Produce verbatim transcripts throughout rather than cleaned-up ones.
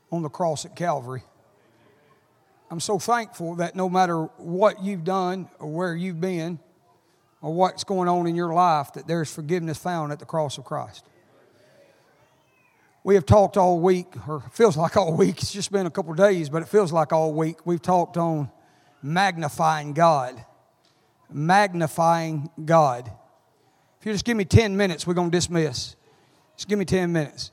on the cross at Calvary. I'm so thankful that no matter what you've done or where you've been or what's going on in your life, that there's forgiveness found at the cross of Christ. We have talked all week, or it feels like all week. It's just been a couple of days, but it feels like all week. We've talked on magnifying God. Magnifying God. If you just give me ten minutes, we're going to dismiss. Just give me ten minutes.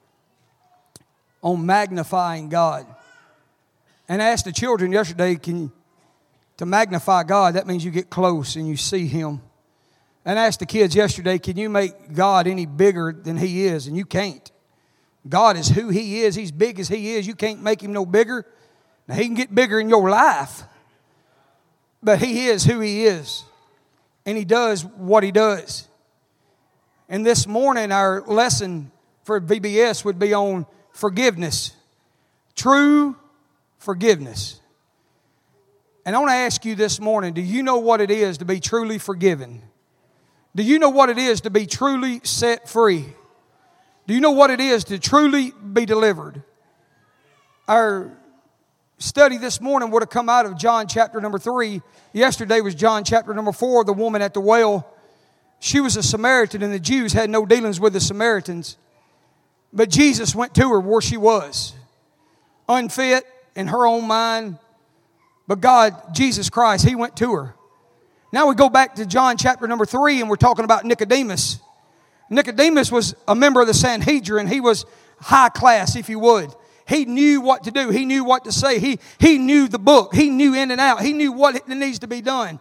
On magnifying God. And I asked the children yesterday, can you, to magnify God, that means you get close and you see Him. And I asked the kids yesterday, can you make God any bigger than He is? And you can't. God is who He is. He's big as He is. You can't make Him no bigger. Now, He can get bigger in your life. But He is who He is. And He does what He does. And this morning, our lesson for V B S would be on forgiveness. True forgiveness. And I want to ask you this morning, do you know what it is to be truly forgiven? Do you know what it is to be truly set free? Do you know what it is to truly be delivered? Our study this morning would have come out of John chapter number three. Yesterday was John chapter number four, the woman at the well. She was a Samaritan, and the Jews had no dealings with the Samaritans. But Jesus went to her where she was, unfit in her own mind. But God, Jesus Christ, He went to her. Now we go back to John chapter number three, and we're talking about Nicodemus. Nicodemus was a member of the Sanhedrin. He was high class, if you would. He knew what to do. He knew what to say. He, he knew the book. He knew in and out. He knew what needs to be done.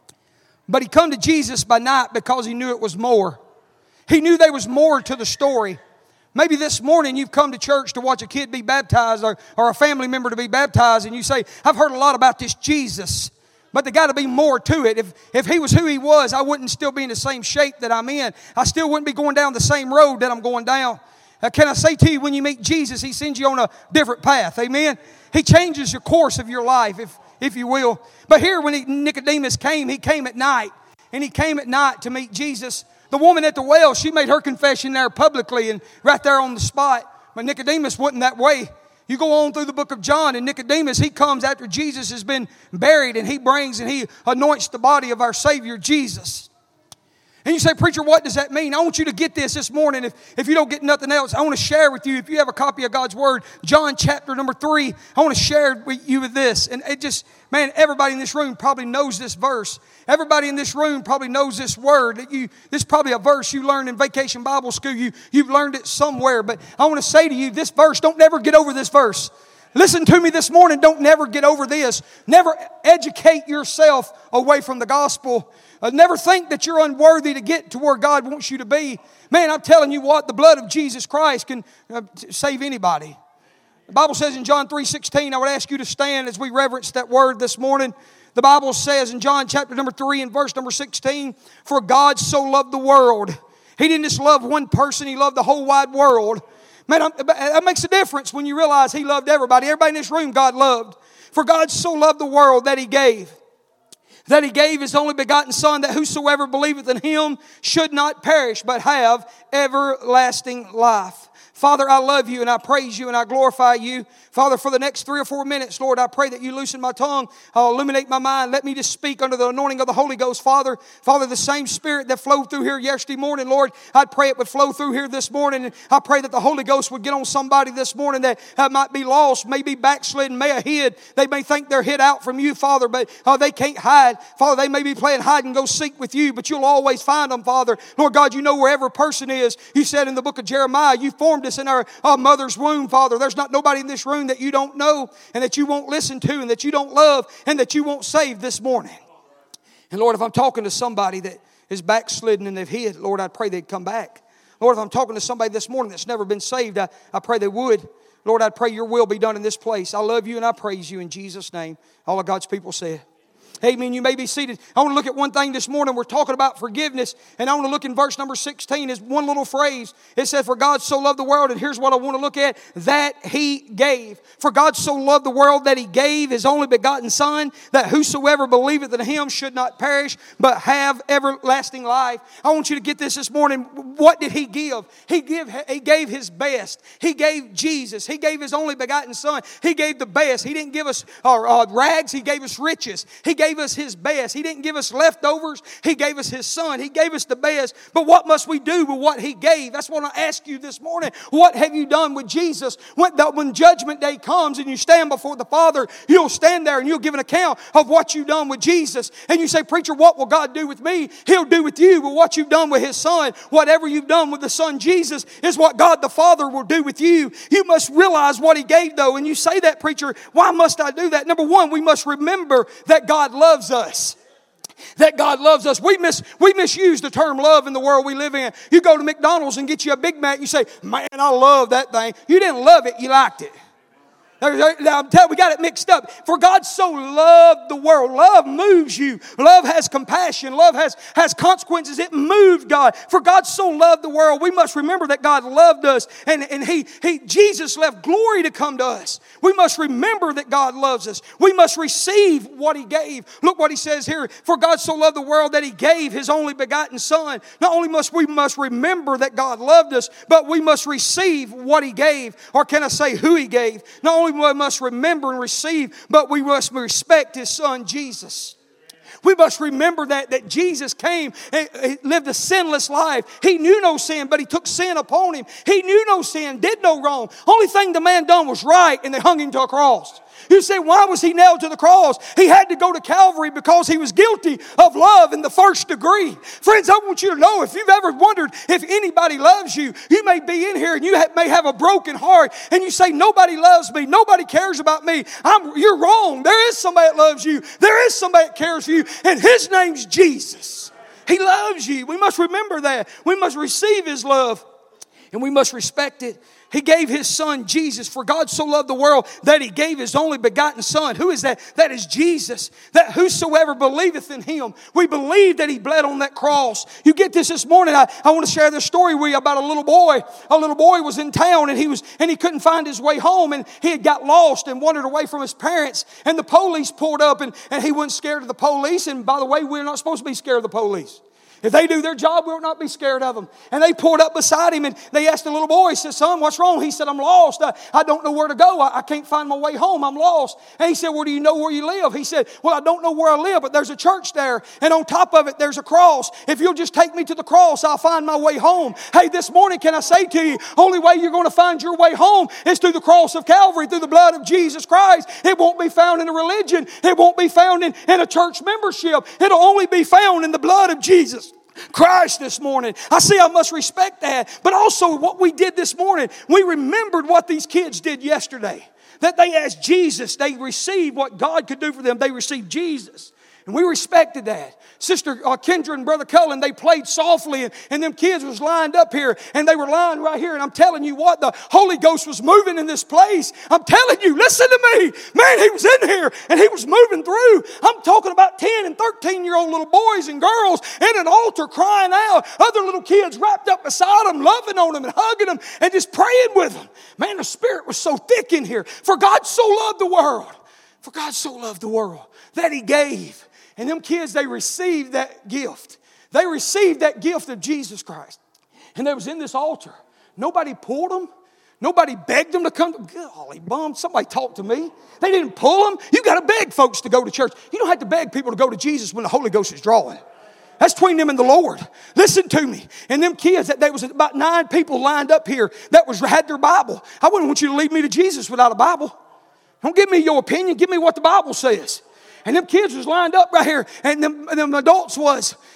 But he come to Jesus by night because he knew it was more. He knew there was more to the story. Maybe this morning you've come to church to watch a kid be baptized or, or a family member to be baptized, and you say, I've heard a lot about this Jesus. But there got to be more to it. If, if He was who He was, I wouldn't still be in the same shape that I'm in. I still wouldn't be going down the same road that I'm going down. Uh, can I say to you, when you meet Jesus, He sends you on a different path. Amen? He changes your course of your life, if, if you will. But here when he, Nicodemus came, he came at night. And he came at night to meet Jesus. The woman at the well, she made her confession there publicly and right there on the spot. But Nicodemus wasn't that way. You go on through the book of John, and Nicodemus, he comes after Jesus has been buried, and he brings and he anoints the body of our Savior, Jesus. And you say, preacher, what does that mean? I want you to get this this morning. If, if you don't get nothing else, I want to share with you, if you have a copy of God's Word, John chapter number three, I want to share with you with this. And it just, man, everybody in this room probably knows this verse. Everybody in this room probably knows this word. That you, this is probably a verse you learned in Vacation Bible School. You, you've learned it somewhere. But I want to say to you, this verse, don't never get over this verse. Listen to me this morning. Don't never get over this. Never educate yourself away from the gospel. Uh, never think that you're unworthy to get to where God wants you to be. Man, I'm telling you what, the blood of Jesus Christ can uh, save anybody. The Bible says in John three sixteen, I would ask you to stand as we reverence that word this morning. The Bible says in John chapter number three and verse number sixteen, for God so loved the world. He didn't just love one person, He loved the whole wide world. Man, that makes a difference when you realize He loved everybody. Everybody in this room God loved. For God so loved the world that He gave. That He gave His only begotten Son, that whosoever believeth in Him should not perish, but have everlasting life. Father, I love You and I praise You and I glorify You. Father, for the next three or four minutes, Lord, I pray that You loosen my tongue, uh, illuminate my mind. Let me just speak under the anointing of the Holy Ghost, Father. Father, the same Spirit that flowed through here yesterday morning, Lord, I pray it would flow through here this morning. And I pray that the Holy Ghost would get on somebody this morning that uh, might be lost, may be backslidden, may have hid. They may think they're hid out from You, Father, but uh, they can't hide. Father, they may be playing hide and go seek with You, but You'll always find them, Father. Lord God, You know where every person is. You said in the book of Jeremiah, You formed us in our uh, mother's womb, Father. There's not nobody in this room that You don't know and that You won't listen to and that You don't love and that You won't save this morning. And Lord, if I'm talking to somebody that is backslidden and they've hid, Lord, I pray they'd come back. Lord, if I'm talking to somebody this morning that's never been saved, I, I pray they would. Lord, I pray Your will be done in this place. I love You and I praise You in Jesus' name. All of God's people say, Amen. You may be seated. I want to look at one thing this morning. We're talking about forgiveness. And I want to look in verse number sixteen. Is one little phrase. It says, for God so loved the world. And here's what I want to look at. That He gave. For God so loved the world that He gave His only begotten Son, that whosoever believeth in Him should not perish, but have everlasting life. I want you to get this this morning. What did He give? He, give, he gave His best. He gave Jesus. He gave His only begotten Son. He gave the best. He didn't give us uh, uh, rags. He gave us riches. He gave gave us His best. He didn't give us leftovers. He gave us His Son. He gave us the best. But what must we do with what He gave? That's what I ask you this morning. What have you done with Jesus? When, the, when Judgment Day comes and you stand before the Father, you'll stand there and you'll give an account of what you've done with Jesus. And you say, preacher, what will God do with me? He'll do with you with what you've done with His Son. Whatever you've done with the Son Jesus is what God the Father will do with you. You must realize what He gave, though. And you say that, preacher, why must I do that? Number one, we must remember that God loves us. That God loves us. We mis we misuse the term love in the world we live in. You go to McDonald's and get you a Big Mac, you say, man, I love that thing. You didn't love it, you liked it. I'm telling you, we got it mixed up. For God so loved the world. Love moves you. Love has compassion. Love has, has consequences. It moved God. For God so loved the world. We must remember that God loved us. And, and he, he, Jesus left glory to come to us. We must remember that God loves us. We must receive what He gave. Look what He says here. For God so loved the world that He gave His only begotten Son. Not only must we must remember that God loved us, but we must receive what He gave. Or can I say who He gave? Not only we must remember and receive, but we must respect His Son Jesus. We must remember that, that Jesus came and lived a sinless life. He knew no sin, but He took sin upon Him. He knew no sin, did no wrong. Only thing the man done was right, and they hung Him to a cross. You say, why was He nailed to the cross? He had to go to Calvary because He was guilty of love in the first degree. Friends, I want you to know, if you've ever wondered if anybody loves you, you may be in here and you may have a broken heart and you say, nobody loves me, nobody cares about me. I'm, you're wrong. There is somebody that loves you. There is somebody that cares for you, and His name's Jesus. He loves you. We must remember that. We must receive His love, and we must respect it. He gave His Son, Jesus. For God so loved the world that He gave His only begotten Son. Who is that? That is Jesus. That whosoever believeth in Him. We believe that He bled on that cross. You get this this morning. I, I want to share this story with you about a little boy. A little boy was in town and he was and he couldn't find his way home, and he had got lost and wandered away from his parents. And the police pulled up, and, and he wasn't scared of the police. And by the way, we're not supposed to be scared of the police. If they do their job, we'll not be scared of them. And they pulled up beside him, and they asked the little boy, he said, son, what's wrong? He said, I'm lost. I, I don't know where to go. I, I can't find my way home. I'm lost. And he said, well, do you know where you live? He said, well, I don't know where I live, but there's a church there. And on top of it, there's a cross. If you'll just take me to the cross, I'll find my way home. Hey, this morning, can I say to you, only way you're going to find your way home is through the cross of Calvary, through the blood of Jesus Christ. It won't be found in a religion. It won't be found in, in a church membership. It'll only be found in the blood of Jesus Christ this morning. I see I must respect that. But also what we did this morning, we remembered what these kids did yesterday. That they asked Jesus, they received what God could do for them. They received Jesus. And we respected that. Sister uh, Kendra and Brother Cullen, they played softly, and, and them kids was lined up here, and they were lying right here. And I'm telling you what, the Holy Ghost was moving in this place. I'm telling you, listen to me. Man, He was in here, and He was moving through. I'm talking about ten and thirteen-year-old little boys and girls in an altar crying out. Other little kids wrapped up beside them, loving on them and hugging them and just praying with them. Man, the Spirit was so thick in here. For God so loved the world. For God so loved the world that He gave. And them kids, they received that gift. They received that gift of Jesus Christ. And they was in this altar. Nobody pulled them. Nobody begged them to come. Golly bum, somebody talk to me. They didn't pull them. You got to beg folks to go to church. You don't have to beg people to go to Jesus when the Holy Ghost is drawing. That's between them and the Lord. Listen to me. And them kids, that there was about nine people lined up here that was had their Bible. I wouldn't want you to lead me to Jesus without a Bible. Don't give me your opinion. Give me what the Bible says. And them kids was lined up right here, and them, them adults was.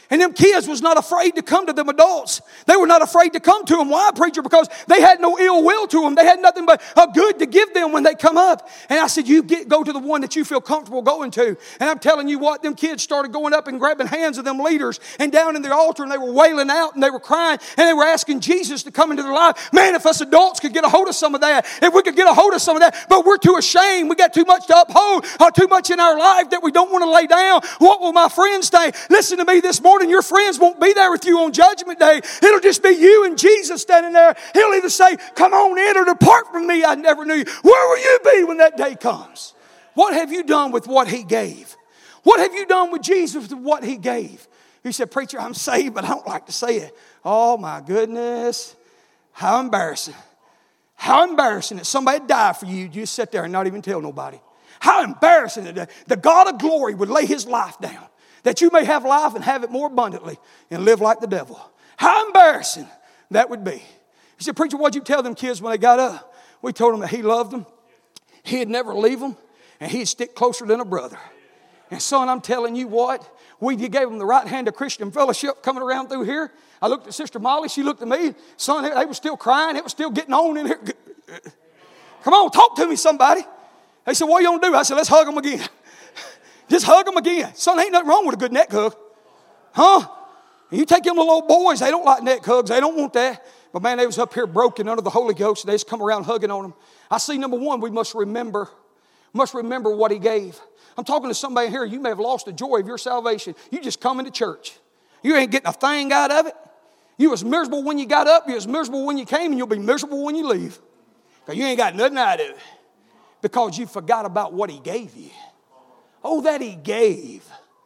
And them kids was not afraid to come to them adults. They were not afraid to come to them. Why, preacher? Because they had no ill will to them. They had nothing but a good to give them when they come up. And I said, you get go to the one that you feel comfortable going to. And I'm telling you what, them kids started going up and grabbing hands of them leaders and down in the altar, and they were wailing out and they were crying and they were asking Jesus to come into their life. Man, if us adults could get a hold of some of that, if we could get a hold of some of that, but we're too ashamed. We got too much to uphold, or too much in our life that we don't want to lay down. What will my friends think? Listen to me this morning. Your friends won't be there with you on Judgment Day. It'll just be you and Jesus standing there. He'll either say, come on in, or depart from me, I never knew you. Where will you be when that day comes? What have you done with what He gave? What have you done with Jesus with what He gave? You said, preacher, I'm saved, but I don't like to say it. Oh my goodness. How embarrassing. How embarrassing that somebody died for you. You just sit there and not even tell nobody. How embarrassing that the God of glory would lay His life down, that you may have life and have it more abundantly and live like the devil. How embarrassing that would be. You said, preacher, what'd you tell them kids when they got up? We told them that He loved them, He'd never leave them, and He'd stick closer than a brother. And son, I'm telling you what, we gave them the right hand of Christian fellowship coming around through here. I looked at Sister Molly, she looked at me. Son, they were still crying, it was still getting on in here. Come on, talk to me, somebody. They said, what are you going to do? I said, let's hug them again. Just hug them again. Son, ain't nothing wrong with a good neck hug. Huh? You take them little old boys, they don't like neck hugs. They don't want that. But man, they was up here broken under the Holy Ghost. They just come around hugging on them. I see, number one, we must remember. Must remember what He gave. I'm talking to somebody here. You may have lost the joy of your salvation. You just come into church. You ain't getting a thing out of it. You was miserable when you got up. You was miserable when you came. And you'll be miserable when you leave. Because you ain't got nothing out of it. Because you forgot about what He gave you. Oh, that He gave.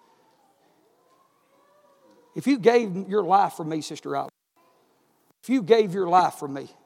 If you gave your life for me, Sister Allen, if you gave your life for me,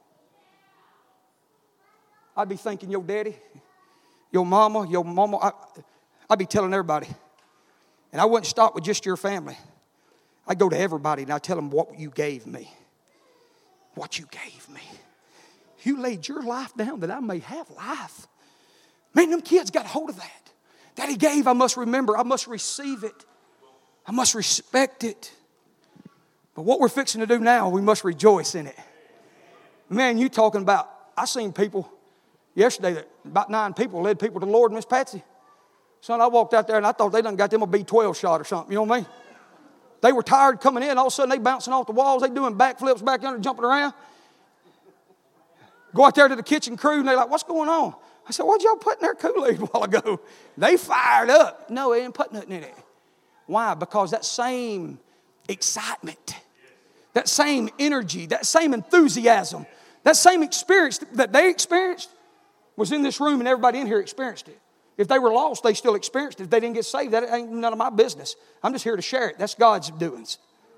I'd be thinking your daddy, your mama, your mama, I, I'd be telling everybody. And I wouldn't stop with just your family. I'd go to everybody and I'd tell them what you gave me. What you gave me. You laid your life down that I may have life. Man, them kids got a hold of that. That He gave, I must remember. I must receive it. I must respect it. But what we're fixing to do now, we must rejoice in it. Man, you talking about, I seen people yesterday, that about nine people led people to the Lord, Miss Patsy. Son, I walked out there and I thought they done got them a B twelve shot or something, you know what I mean? They were tired coming in, all of a sudden they bouncing off the walls, they doing backflips back under, jumping around. Go out there to the kitchen crew and they're like, what's going on? I said, what'd y'all put in their Kool-Aid a while ago? They fired up. No, they didn't put nothing in it. Why? Because that same excitement, that same energy, that same enthusiasm, that same experience that they experienced was in this room and everybody in here experienced it. If they were lost, they still experienced it. If they didn't get saved, that ain't none of my business. I'm just here to share it. That's God's doings.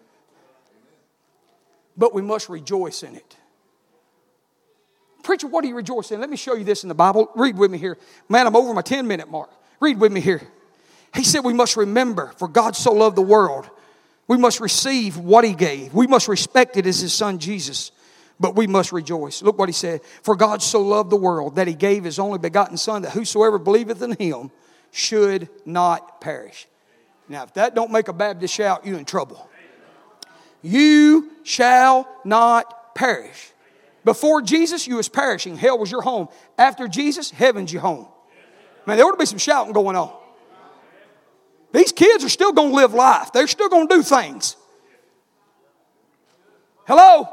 But we must rejoice in it. Preacher, what do you rejoice in? Let me show you this in the Bible. Read with me here. Man, I'm over my ten minute mark. Read with me here. He said we must remember, for God so loved the world. We must receive what He gave. We must respect it as His Son Jesus. But we must rejoice. Look what He said. For God so loved the world that He gave His only begotten Son, that whosoever believeth in Him should not perish. Now, if that don't make a Baptist shout, you're in trouble. You shall not perish. Before Jesus, you was perishing. Hell was your home. After Jesus, heaven's your home. Man, there ought to be some shouting going on. These kids are still going to live life. They're still going to do things. Hello?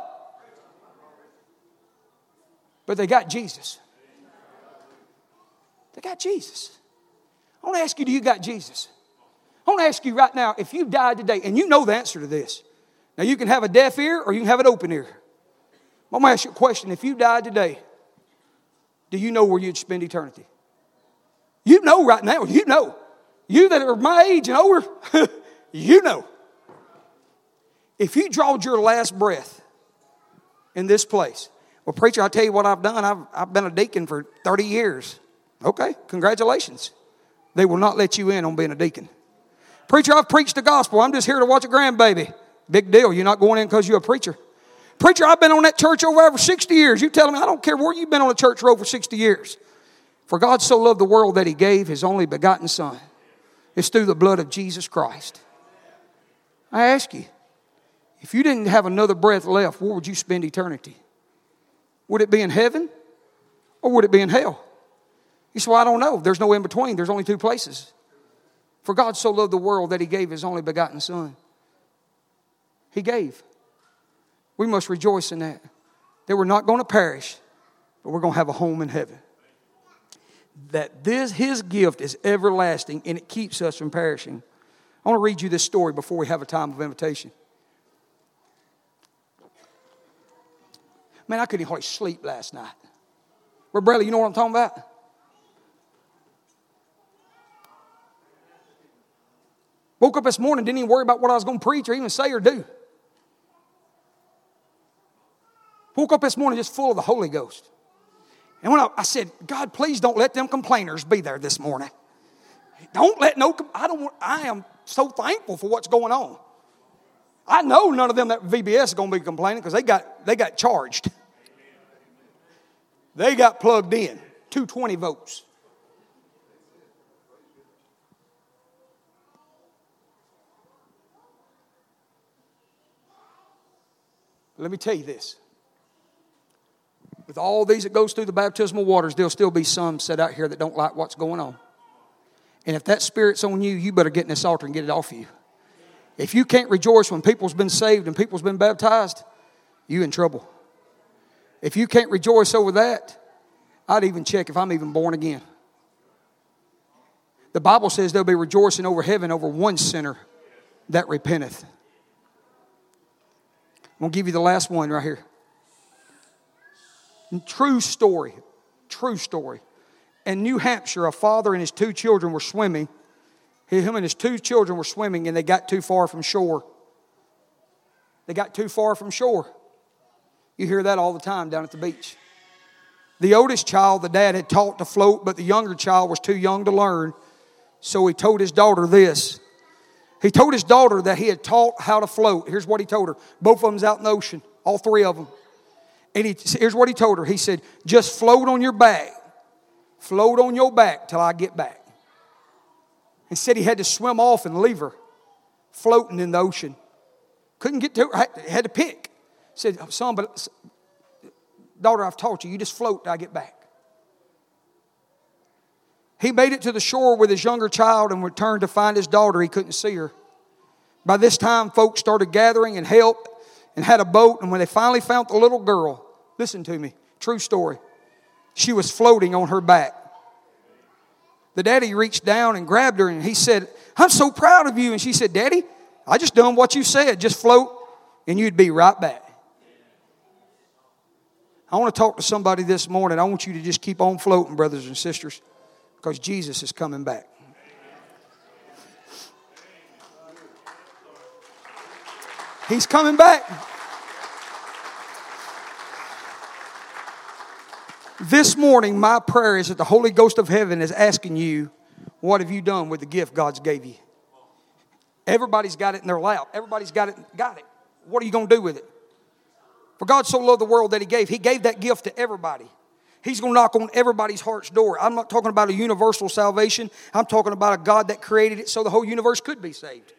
But they got Jesus. They got Jesus. I want to ask you, do you got Jesus? I want to ask you right now, if you died today, and you know the answer to this. Now, you can have a deaf ear or you can have an open ear. I'm going to ask you a question. If you died today, do you know where you'd spend eternity? You know right now. You know. You that are my age and older, you know. If you drawed your last breath in this place, well, preacher, I'll tell you what I've done. I've, I've been a deacon for thirty years. Okay, congratulations. They will not let you in on being a deacon. Preacher, I've preached the gospel. I'm just here to watch a grandbaby. Big deal. You're not going in because you're a preacher. Preacher, I've been on that church over over sixty years. You tell me, I don't care where you've been on a church road for sixty years. For God so loved the world that He gave His only begotten Son. It's through the blood of Jesus Christ. I ask you, if you didn't have another breath left, where would you spend eternity? Would it be in heaven or would it be in hell? You say, well, I don't know. There's no in between. There's only two places. For God so loved the world that He gave His only begotten Son. He gave. We must rejoice in that. That we're not going to perish, but we're going to have a home in heaven. That this His gift is everlasting and it keeps us from perishing. I want to read you this story before we have a time of invitation. Man, I couldn't hardly sleep last night. Well, Bradley, you know what I'm talking about? Woke up this morning, didn't even worry about what I was going to preach or even say or do. Woke up this morning just full of the Holy Ghost. And when I, I said, God, please don't let them complainers be there this morning. Don't let no, I don't, I am so thankful for what's going on. I know none of them at V B S are going to be complaining because they got, they got charged. They got plugged in, two hundred twenty votes. Let me tell you this. With all these that goes through the baptismal waters, there'll still be some set out here that don't like what's going on. And if that spirit's on you, you better get in this altar and get it off of you. If you can't rejoice when people's been saved and people's been baptized, you in trouble. If you can't rejoice over that, I'd even check if I'm even born again. The Bible says there'll be rejoicing over heaven over one sinner that repenteth. I'm going to give you the last one right here. True story. True story. In New Hampshire, a father and his two children were swimming. Him and his two children were swimming and they got too far from shore. They got too far from shore. You hear that all the time down at the beach. The oldest child, the dad had taught to float, but the younger child was too young to learn. So he told his daughter this. He told his daughter that he had taught how to float. Here's what he told her. Both of them's out in the ocean. All three of them. And he, here's what he told her. He said, just float on your back. Float on your back till I get back. He said he had to swim off and leave her floating in the ocean. Couldn't get to her. Had to pick. He said, son, but daughter, I've taught you. You just float till I get back. He made it to the shore with his younger child and returned to find his daughter. He couldn't see her. By this time, folks started gathering and helped and had a boat. And when they finally found the little girl, listen to me, true story, she was floating on her back. The daddy reached down and grabbed her and he said, I'm so proud of you. And she said, Daddy, I just done what you said. Just float and you'd be right back. I want to talk to somebody this morning. I want you to just keep on floating, brothers and sisters, because Jesus is coming back. He's coming back. This morning, my prayer is that the Holy Ghost of heaven is asking you, what have you done with the gift God's gave you? Everybody's got it in their lap. Everybody's got it. Got it. What are you going to do with it? For God so loved the world that He gave. He gave that gift to everybody. He's going to knock on everybody's heart's door. I'm not talking about a universal salvation. I'm talking about a God that created it so the whole universe could be saved.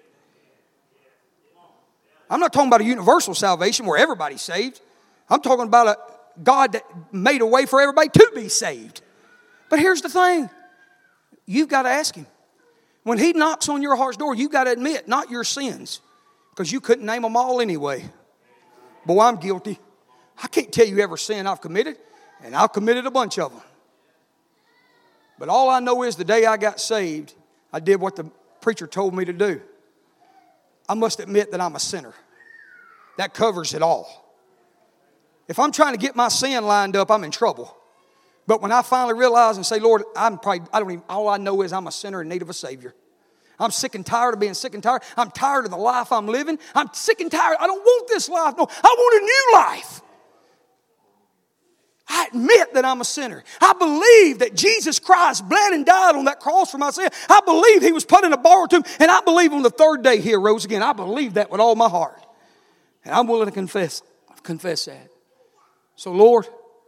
I'm not talking about a universal salvation where everybody's saved. I'm talking about a God that made a way for everybody to be saved. But here's the thing. You've got to ask Him. When He knocks on your heart's door, you've got to admit, not your sins, because you couldn't name them all anyway. Boy, I'm guilty. I can't tell you every sin I've committed, and I've committed a bunch of them. But all I know is the day I got saved, I did what the preacher told me to do. I must admit that I'm a sinner. That covers it all. If I'm trying to get my sin lined up, I'm in trouble. But when I finally realize and say, Lord, I'm probably, I don't even, all I know is I'm a sinner in need of a Savior. I'm sick and tired of being sick and tired. I'm tired of the life I'm living. I'm sick and tired. I don't want this life. No, I want a new life. I admit that I'm a sinner. I believe that Jesus Christ bled and died on that cross for my sin. I believe He was put in a borrowed tomb. And I believe on the third day He arose again. I believe that with all my heart. And I'm willing to confess, confess that. So Lord,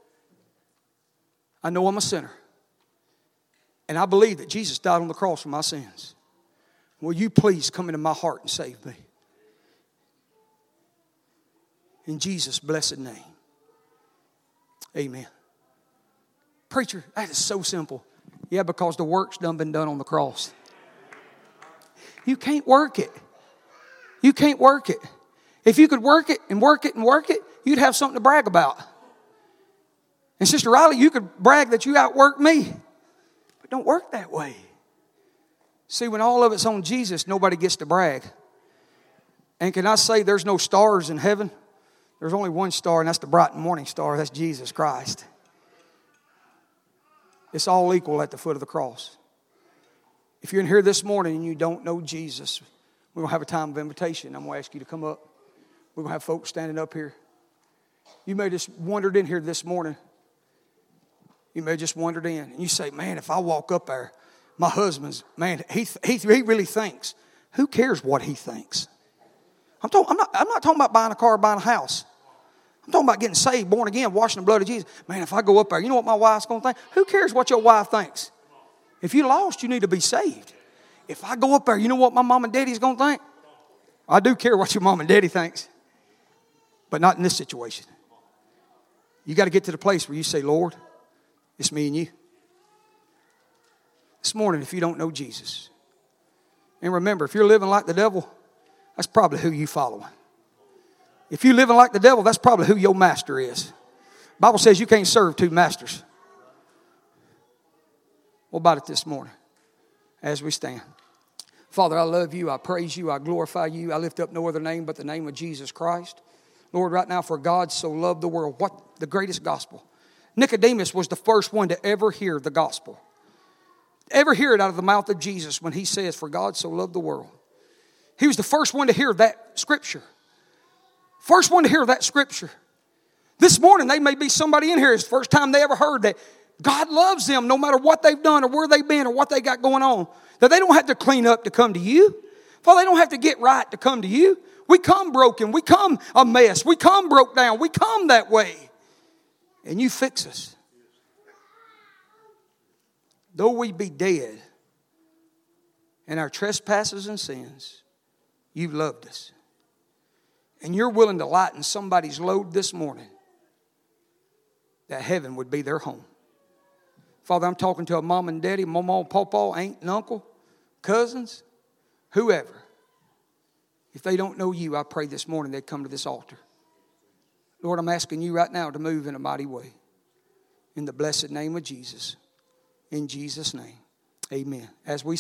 I know I'm a sinner. And I believe that Jesus died on the cross for my sins. Will you please come into my heart and save me? In Jesus' blessed name. Amen. Preacher, that is so simple. Yeah, because the work's done been done on the cross. You can't work it. You can't work it. If you could work it and work it and work it, you'd have something to brag about. And Sister Riley, you could brag that you outworked me. But don't work that way. See, when all of it's on Jesus, nobody gets to brag. And can I say there's no stars in heaven? There's only one star, and that's the bright morning star. That's Jesus Christ. It's all equal at the foot of the cross. If you're in here this morning and you don't know Jesus, we're going to have a time of invitation. I'm going to ask you to come up. We're going to have folks standing up here. You may have just wandered in here this morning. You may have just wandered in. And you say, man, if I walk up there, my husband's, man, he, he, he really thinks. Who cares what he thinks? I'm, talking, I'm, not, I'm not talking about buying a car or buying a house. I'm talking about getting saved, born again, washing the blood of Jesus. Man, if I go up there, you know what my wife's going to think? Who cares what your wife thinks? If you're lost, you need to be saved. If I go up there, you know what my mom and daddy's going to think? I do care what your mom and daddy thinks. But not in this situation. You got to get to the place where you say, Lord, it's me and you. This morning, if you don't know Jesus, and remember, if you're living like the devil, that's probably who you following. If you're living like the devil, that's probably who your master is. The Bible says you can't serve two masters. What about it this morning as we stand? Father, I love you. I praise you. I glorify you. I lift up no other name but the name of Jesus Christ. Lord, right now, for God so loved the world. What the greatest gospel? Nicodemus was the first one to ever hear the gospel. Ever hear it out of the mouth of Jesus when he says, for God so loved the world. He was the first one to hear that scripture. First one to hear that scripture. This morning, they may be somebody in here. It's the first time they ever heard that God loves them no matter what they've done or where they've been or what they got going on. That they don't have to clean up to come to you. Father, they don't have to get right to come to you. We come broken. We come a mess. We come broke down. We come that way. And you fix us. Though we be dead in our trespasses and sins, you've loved us. And you're willing to lighten somebody's load this morning that heaven would be their home. Father, I'm talking to a mom and daddy, mama and pawpaw, aunt and uncle, cousins, whoever. If they don't know you, I pray this morning they'd come to this altar. Lord, I'm asking you right now to move in a mighty way. In the blessed name of Jesus. In Jesus' name, amen. As we